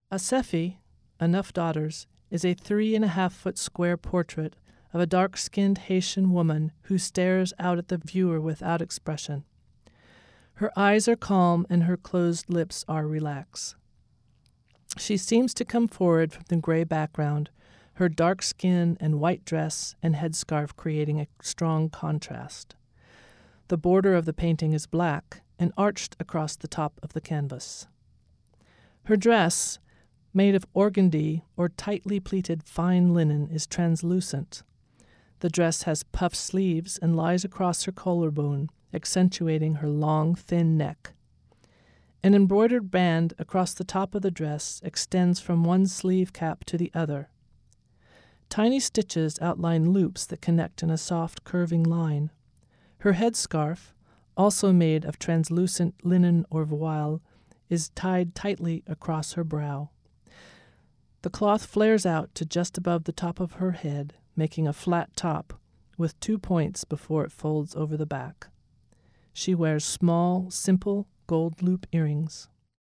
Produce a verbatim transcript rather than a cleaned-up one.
A Sephi, Enough Daughters, is a three and a half foot square portrait of a dark-skinned Haitian woman who stares out at the viewer without expression. Her eyes are calm and her closed lips are relaxed. She seems to come forward from the gray background, her dark skin and white dress and headscarf creating a strong contrast. The border of the painting is black and arched across the top of the canvas. Her dress, made of organdie or tightly pleated fine linen, is translucent. The dress has puff sleeves and lies across her collarbone, accentuating her long, thin neck. An embroidered band across the top of the dress extends from one sleeve cap to the other. Tiny stitches outline loops that connect in a soft, curving line. Her headscarf, also made of translucent linen or voile, is tied tightly across her brow. The cloth flares out to just above the top of her head, making a flat top with two points before it folds over the back. She wears small, simple gold loop earrings.